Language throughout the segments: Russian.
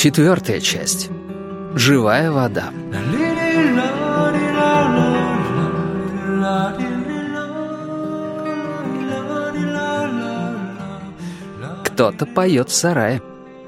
Четвертая часть. Живая вода. Кто-то поет в сарае.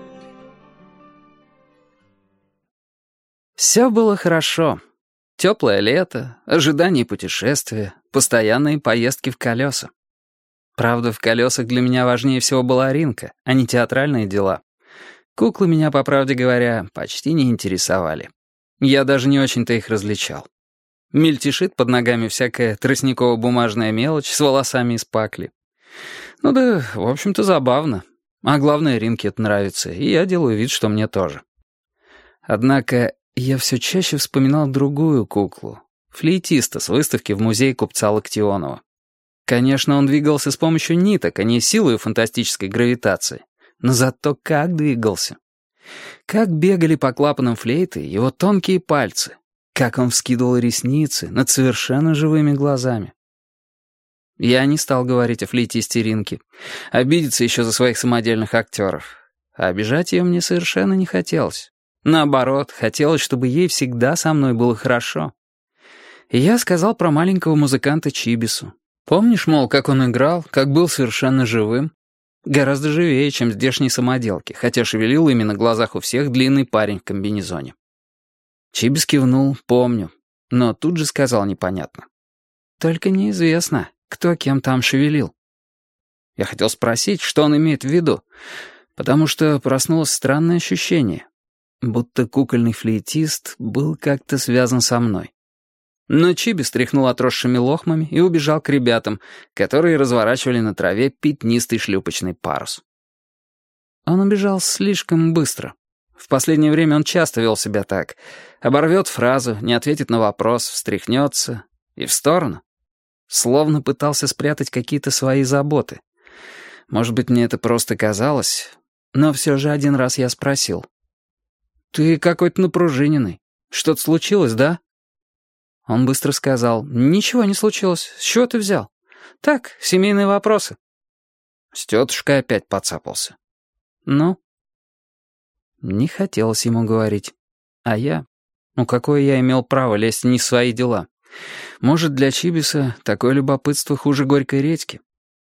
Все было хорошо. Теплое лето, ожидание путешествия, постоянные поездки в колеса. Правда, в колесах для меня важнее всего была Ринка, а не театральные дела. Куклы меня, по правде говоря, почти не интересовали. Я даже не очень-то их различал. Мельтешит под ногами всякая тростниково-бумажная мелочь с волосами из пакли. Ну да, в общем-то, забавно. А главное, Ринке это нравится, и я делаю вид, что мне тоже. Однако я все чаще вспоминал другую куклу, флейтиста с выставки в музее купца Локтионова. Конечно, он двигался с помощью ниток, а не силой фантастической гравитации. Но зато как двигался. Как бегали по клапанам флейты его тонкие пальцы. Как он вскидывал ресницы над совершенно живыми глазами. Я не стал говорить о флейтисте Ринке. Обидеться еще за своих самодельных актеров. А обижать ее мне совершенно не хотелось. Наоборот, хотелось, чтобы ей всегда со мной было хорошо. И я сказал про маленького музыканта Чибису. Помнишь, мол, как он играл, как был совершенно живым? Гораздо живее, чем здешние самоделки, хотя шевелил ими на глазах у всех длинный парень в комбинезоне. Чибис кивнул, помню, но тут же сказал непонятно. Только неизвестно, кто кем там шевелил. Я хотел спросить, что он имеет в виду, потому что проснулось странное ощущение, будто кукольный флейтист был как-то связан со мной. Но Чибис тряхнул отросшими лохмами и убежал к ребятам, которые разворачивали на траве пятнистый шлюпочный парус. Он убежал слишком быстро. В последнее время он часто вел себя так. Оборвет фразу, не ответит на вопрос, встряхнется и в сторону. Словно пытался спрятать какие-то свои заботы. Может быть, мне это просто казалось, но все же один раз я спросил. «Ты какой-то напружиненный. Что-то случилось, да?» Он быстро сказал, «Ничего не случилось. С чего ты взял? Так, семейные вопросы». С тетушкой опять подцапался. «Ну?» Не хотелось ему говорить. А я? Какое я имел право лезть не в свои дела? Может, для Чибиса такое любопытство хуже горькой редьки?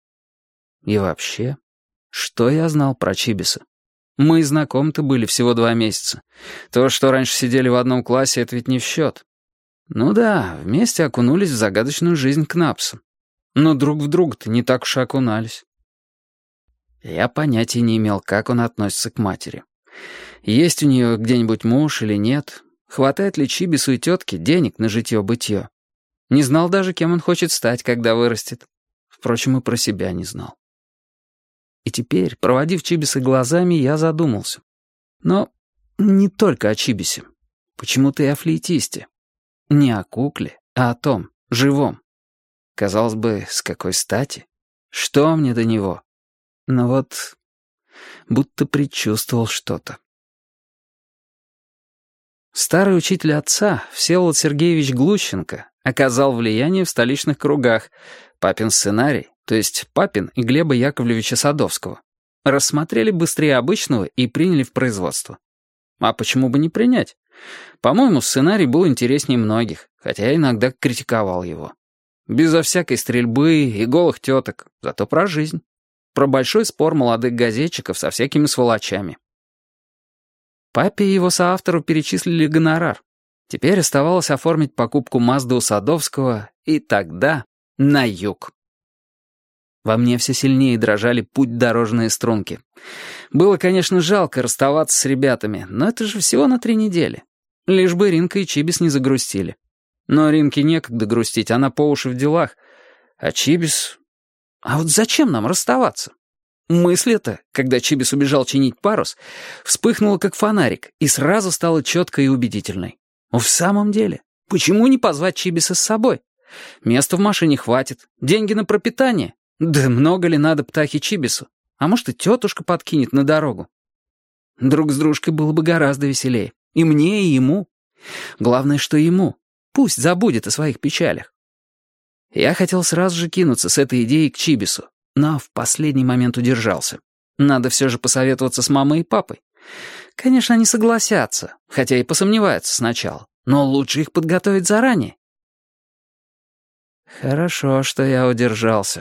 И вообще, что я знал про Чибиса? Мы и знакомы-то были всего 2 месяца. То, что раньше сидели в одном классе, это ведь не в счет. Ну да, вместе окунулись в загадочную жизнь Кнапса. Но друг в друга-то не так уж и окунались. Я понятия не имел, как он относится к матери. Есть у нее где-нибудь муж или нет? Хватает ли Чибису и тетке денег на житье-бытье? Не знал даже, кем он хочет стать, когда вырастет. Впрочем, и про себя не знал. И теперь, проводив Чибиса глазами, я задумался. Но не только о Чибисе. Почему-то и о флейтисте. Не о кукле, а о том, живом. Казалось бы, с какой стати? Что мне до него? Но вот будто предчувствовал что-то. Старый учитель отца, Всеволод Сергеевич Глущенко, оказал влияние в столичных кругах. Папин сценарий, то есть папин и Глеба Яковлевича Садовского, рассмотрели быстрее обычного и приняли в производство. А почему бы не принять? По-моему, сценарий был интереснее многих, хотя я иногда критиковал его. Безо всякой стрельбы и голых теток, зато про жизнь. Про большой спор молодых газетчиков со всякими сволочами. Папе и его соавтору перечислили гонорар. Теперь оставалось оформить покупку Мазды у Садовского, и тогда на юг. Во мне все сильнее дрожали путь-дорожные струнки. Было, конечно, жалко расставаться с ребятами, но это же всего на 3 недели. Лишь бы Ринка и Чибис не загрустили. Но Ринке некогда грустить, она по уши в делах. А Чибис... А вот зачем нам расставаться? Мысль эта, когда Чибис убежал чинить парус, вспыхнула как фонарик и сразу стала четкой и убедительной. В самом деле, почему не позвать Чибиса с собой? Места в машине хватит, деньги на пропитание. Да много ли надо птахе Чибису? А может, и тетушка подкинет на дорогу? Друг с дружкой было бы гораздо веселее. И мне, и ему. Главное, что ему. Пусть забудет о своих печалях. Я хотел сразу же кинуться с этой идеей к Чибису, но в последний момент удержался. Надо все же посоветоваться с мамой и папой. Конечно, они согласятся, хотя и посомневаются сначала, но лучше их подготовить заранее. Хорошо, что я удержался.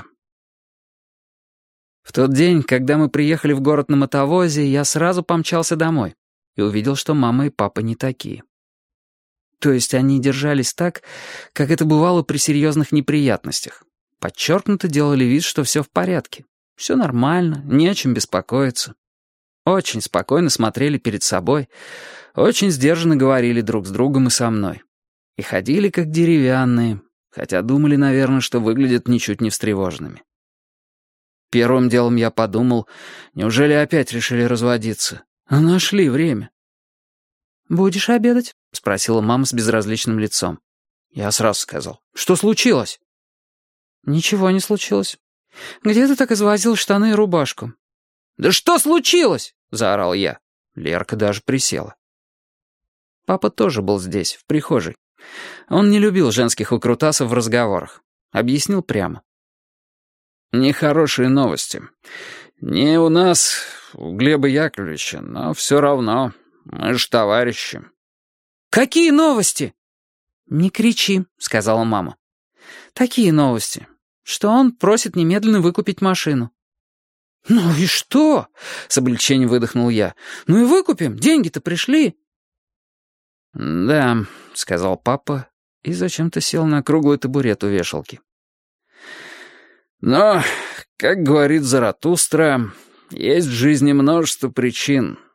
В тот день, когда мы приехали в город на мотовозе, я сразу помчался домой и увидел, что мама и папа не такие. То есть они держались так, как это бывало при серьезных неприятностях. Подчеркнуто делали вид, что все в порядке. Все нормально, не о чем беспокоиться. Очень спокойно смотрели перед собой, очень сдержанно говорили друг с другом и со мной. И ходили как деревянные, хотя думали, наверное, что выглядят ничуть не встревоженными. Первым делом я подумал, неужели опять решили разводиться? А нашли время. «Будешь обедать?» — спросила мама с безразличным лицом. Я сразу сказал: «Что случилось?» «Ничего не случилось. Где ты так извозил штаны и рубашку?» «Да что случилось?» — заорал я. Лерка даже присела. Папа тоже был здесь, в прихожей. Он не любил женских выкрутасов в разговорах. Объяснил прямо. «Нехорошие новости. Не у нас, у Глеба Яковлевича, но все равно. Мы же товарищи». «Какие новости?» «Не кричи», — сказала мама. «Такие новости, что он просит немедленно выкупить машину». «Ну и что?» — с облегчением выдохнул я. «Ну и выкупим, деньги-то пришли». «Да», — сказал папа и зачем-то сел на круглый табурет у вешалки. «Но, как говорит Заратустра, есть в жизни множество причин,